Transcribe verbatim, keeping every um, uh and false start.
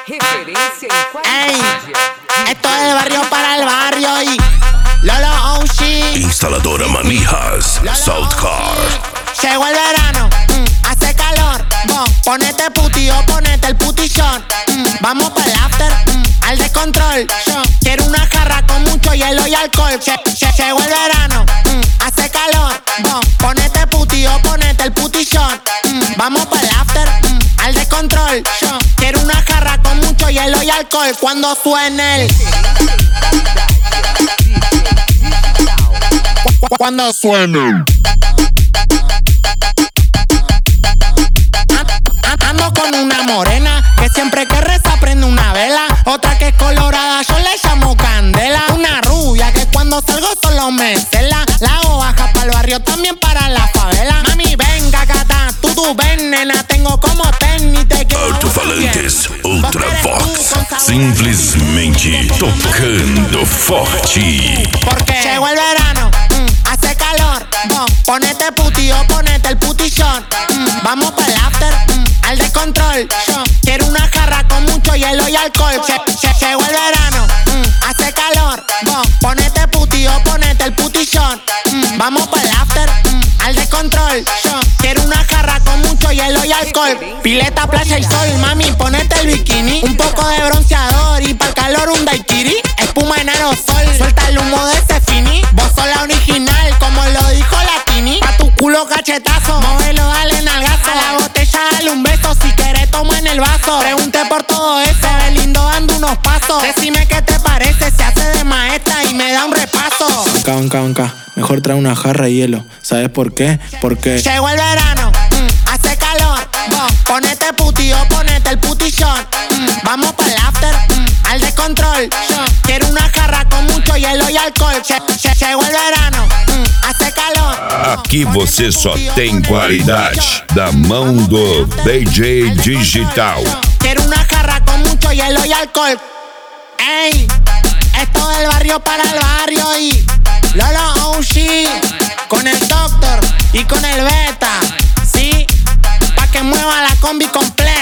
Referencia en Ey, qualidade. esto es del barrio para el barrio y Lolo O G. Instaladora Manijas, Southcar. Llegó el verano, mm, hace calor. Vos, ponete puti o ponete el putillón. Mm, vamos para el after, mm, al descontrol. Yo quiero una jarra con mucho hielo y alcohol. Lle- lle- Llegó el verano, mm, hace calor. Vos, ponete puti o ponete el putillón. Mm, vamos para el after, mm, al descontrol. Yo quiero una jarra con mucho hielo y alcohol. Cuando suene el Cu- Cuando suene Ando con una morena que siempre que reza prende una vela. Otra que es colorada, yo le llamo candela. Una rubia que cuando salgo solo me cela. La hago baja para el barrio, también para la favela. Mami, venga, gata, tú, tú ven, nena. Tengo como tenis, te quiero Alto-falantes bien. Ultravox, Vos querés tú con sabor. simplesmente tocando forte. Porque llegó el verano, mm, hace calor. Vos, ponete puti o ponete el putillón. Mm, vamos para el after, mm, al descontrol. Yo quiero una jarra con mucho hielo y alcohol. Lle- lle- Llegó el verano, mm, hace calor. Vos, ponete puti o ponete el putillón. Mm, vamos para el after, mm, al descontrol. Yo quiero una jarra con mucho hielo y alcohol. Pileta, playa y sol, mami, ponete el bikini. Un poco de bronceador y para el calor un daiquiri. Espuma en aerosol, suelta el humo de ese fini. Vos sos la original, como lo dijo la Tini. Pa' tu culo cachetazo, móvelo, dale nalgazo. A la botella dale un beso, si querés toma en el vaso. Pregunté por todo eso, se ve lindo dando unos pasos. Decime qué te parece, se hace de maestra y me da un repaso. Banca, banca, banca. Mejor trae una jarra de hielo. ¿Sabes por qué? Porque Llegó el verano, mm, hace calor. Vos, ponete puti o ponete el putillón. Mm, vamos para el after, mm, al descontrol. Yo quiero una jarra con mucho hielo y alcohol. Lle- lle- Llegó el verano, mm, hace calor. Aqui você só tem qualidade da mão do D J Digital. Quiero una jarra con mucho hielo y alcohol. Ey, esto del barrio para el barrio y Lolo O G con el Doctor y con el Beta, sí, pa' que mueva la combi completa.